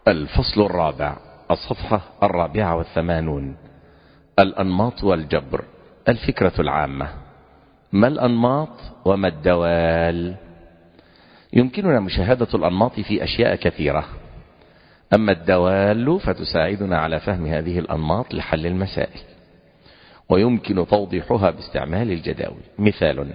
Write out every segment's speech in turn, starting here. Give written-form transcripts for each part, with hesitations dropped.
الفصل الرابع، الصفحة 84. الأنماط والجبر. الفكرة العامة: ما الأنماط وما الدوال؟ يمكننا مشاهدة الأنماط في أشياء كثيرة، أما الدوال فتساعدنا على فهم هذه الأنماط لحل المسائل، ويمكن توضيحها باستعمال الجداول. مثال: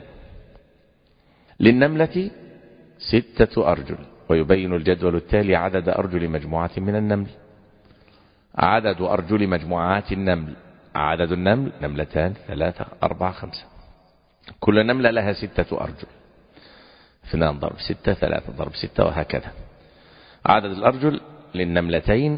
للنملة 6 أرجل، ويبين الجدول التالي عدد أرجل مجموعة من النمل. عدد أرجل مجموعات النمل: عدد النمل 2 3 4 5. كل نملة لها 6 أرجل. 2 ضرب 6 3 ضرب 6 وهكذا. عدد الأرجل للنملتين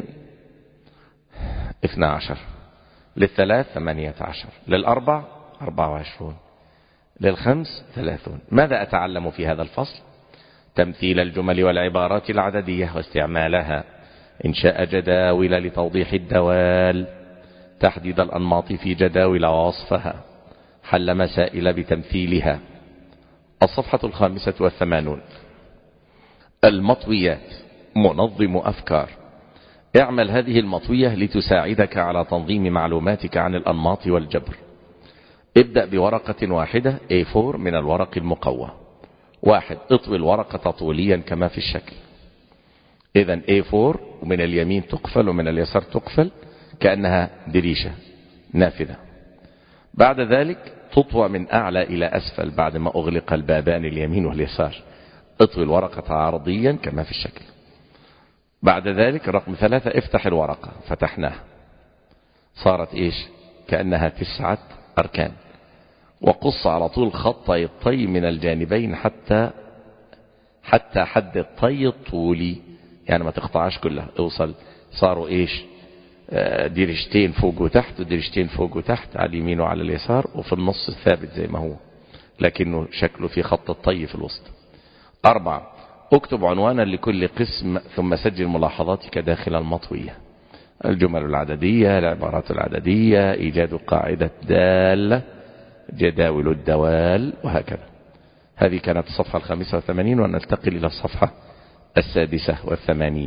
12، للثلاث 18، للأربع 24، للخمس 30. ماذا أتعلم في هذا الفصل؟ تمثيل الجمل والعبارات العددية واستعمالها، إنشاء جداول لتوضيح الدوال، تحديد الأنماط في جداول ووصفها، حل مسائل بتمثيلها. الصفحة 85. المطويات: منظم أفكار. اعمل هذه المطوية لتساعدك على تنظيم معلوماتك عن الأنماط والجبر. ابدأ بورقة واحدة A4 من الورق المقوى. 1. اطوي الورقة طوليا كما في الشكل. إذن A4 ومن اليمين تقفل ومن اليسار تقفل كأنها دريشة نافذة. بعد ذلك تطوى من أعلى إلى أسفل بعد ما أغلق البابان اليمين واليسار. اطوي الورقة عرضيا كما في الشكل. بعد ذلك رقم 3، افتح الورقة. فتحناها، صارت إيش؟ كأنها 9 أركان. وقص على طول خطي الطي من الجانبين حتى حد الطي الطولي، يعني ما تقطعش كلها، اوصل. صاروا إيش؟ درجتين فوق وتحت ودرجتين فوق وتحت على اليمين وعلى اليسار، وفي النص ثابت زي ما هو، لكنه شكله في خط الطي في الوسط. 4. اكتب عنوانا لكل قسم ثم سجل ملاحظاتك داخل المطوية: الجمل العددية، العبارات العددية، إيجاد قاعدة دالة، جداول الدوال، وهكذا. هذه كانت الصفحة 85، وننتقل إلى الصفحة 86.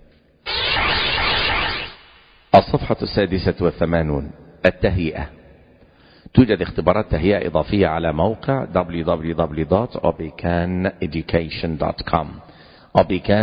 الصفحة 86. التهيئة. توجد اختبارات تهيئة إضافية على موقع www.obeikan.education.com. Obeikan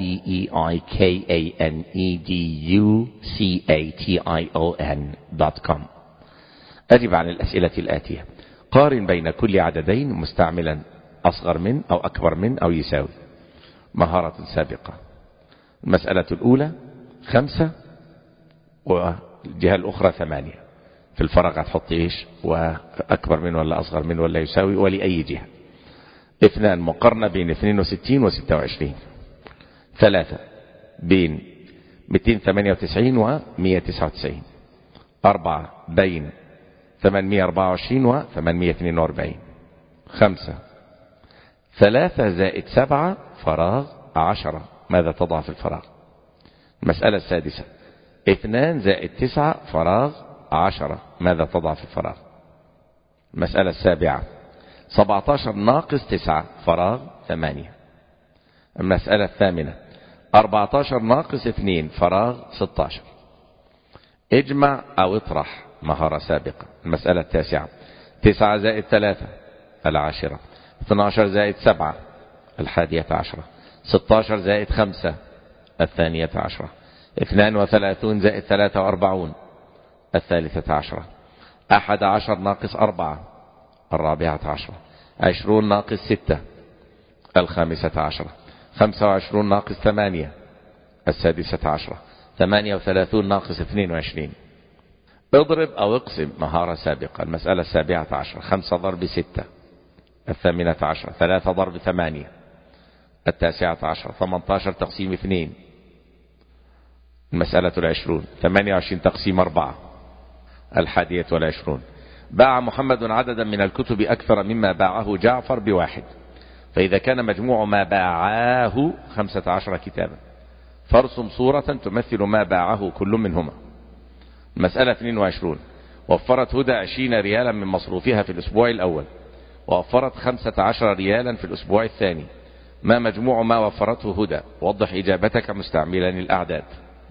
OBEIKANEDUCATION.com. أجب عن الأسئلة الآتية: قارن بين كل عددين مستعملا أصغر من أو أكبر من أو يساوي. مهارة سابقة. المسألة الأولى 5 والجهة الأخرى 8. في الفرق هتحط إيش؟ وأكبر من ولا أصغر من ولا يساوي ولأي جهة. 2 مقارنة بين 62 و26. 3 بين 298 و 199. 4 بين 824 و 842. 5 3 زائد 7 فراغ 10. ماذا تضع في الفراغ؟ المسألة السادسة: 2 زائد 9 فراغ 10. ماذا تضع في الفراغ؟ المسألة السابعة: 17 ناقص 9 فراغ 8. المسألة الثامنة: 14 ناقص 2 فراغ 16. اجمع أو اطرح. مهارة سابقة. المسألة التاسعة: 9 زائد 3 10. 12 زائد 7 11. 16 زائد 5 12. 32 زائد 43 13. 11 ناقص 4 14. 20 ناقص 6 15. 25 ناقص 8 16. 38 ناقص 22. اضرب أو اقسم. مهارة سابقة. المسألة 17: 5 ضرب 6 18. 3 ضرب 8 19. 18 تقسيم 2. المسألة 20. 28 تقسيم 4 21. باع محمد عددا من الكتب أكثر مما باعه جعفر ب1، فإذا كان مجموع ما باعاه 15 كتابا، فارسم صورة تمثل ما باعه كل منهما. المسألة 22. وفرت هدى 20 ريالا من مصروفها في الأسبوع الأول، ووفرت 15 ريالا في الأسبوع الثاني، ما مجموع ما وفرته هدى؟ وضح إجابتك مستعملا الأعداد.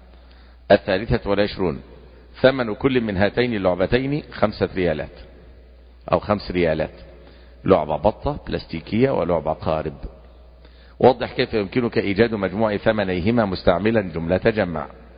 23 ثمن كل من هاتين اللعبتين 5 ريالات أو 5 ريالات. لعبة بطة بلاستيكية ولعبة قارب. وضح كيف يمكنك إيجاد مجموع ثمنيهما مستعملا جملة جمع.